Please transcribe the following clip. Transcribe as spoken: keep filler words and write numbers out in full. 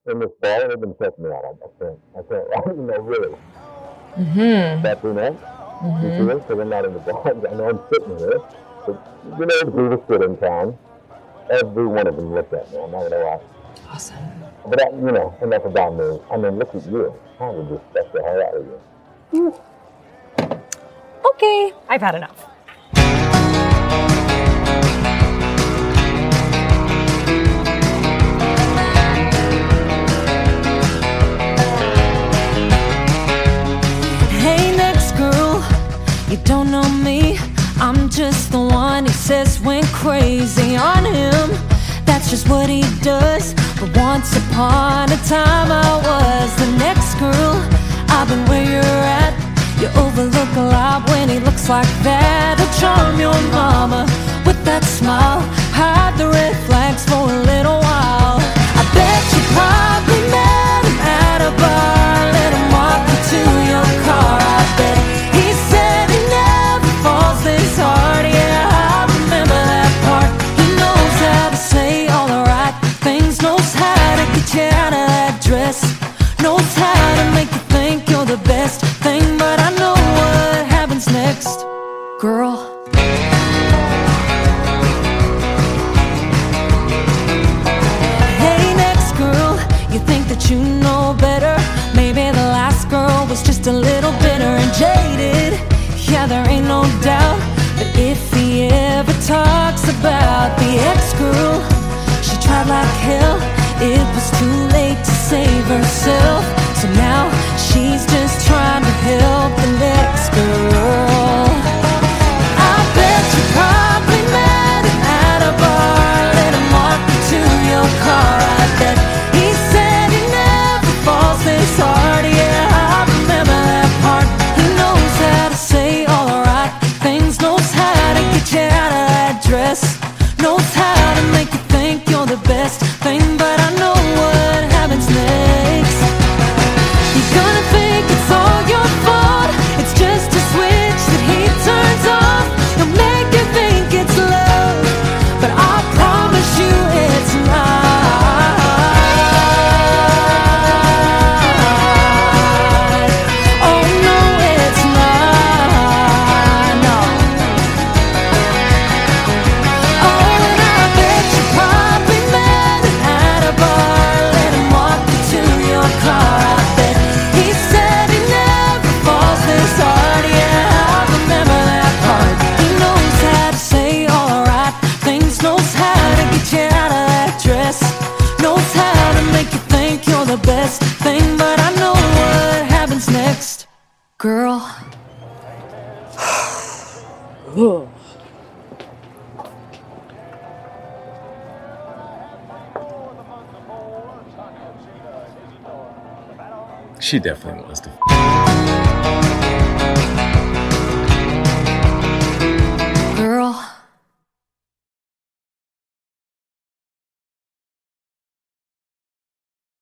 in this bar, and they've been checking me out. I, I can't, I can't, you know, really. Mm-hmm. But, you know, Mm-hmm. you feel because I'm not in the bar. I know I'm sitting here. But, you know, if we were sitting in town, every one of them looked at me. I'm not going to lie. Awesome. But, I, you know, enough about me. I mean, look at you. I would respect the hell out of you. Okay, I've had enough. Hey, next girl, you don't know me. I'm just the one he says went crazy on him. That's just what he does. But once upon a time I was the next girl. I've been where you're at. You overlook a lot when he looks like that. He'll charm your mama with that smile. Hide the red flags for a little while. I bet you probably met him at a bar. Let him walk you to your car. I bet he said he never falls this hard. Yeah, I remember that part. He knows how to say all the right things. Knows how to get you out of that dress. Knows how to make you think you're the best thing. But I know what happens next, girl. Hey, next girl, you think that you know better. Maybe the last girl was just a little bitter and jaded. Yeah, there ain't no doubt. But if he ever talks about the ex-girl, she tried like hell. It was too late to save herself. So now she's just trying to help the next girl. I bet you probably met him at a bar. Let him walk you to your car. I bet he said he never falls this hard. Yeah, I remember that part. He knows how to say all the right things. Knows how to get you out of that dress. Knows how to make you think you're the best thing. But I know what happens next. You're gonna think it's all your fault. It's just a switch that he turns off. He'll make you think it's love, but I promise you it's not. Oh no, it's not. No. Oh, and I bet you probably met him at a bar. Let him walk you to your car. I bet he said he never falls this hard. Yeah, I remember that part. He knows how to say all the right things. Knows how to get you out of that dress. Knows how to make you think you're the best thing. But I know what happens next, girl. She definitely wants to.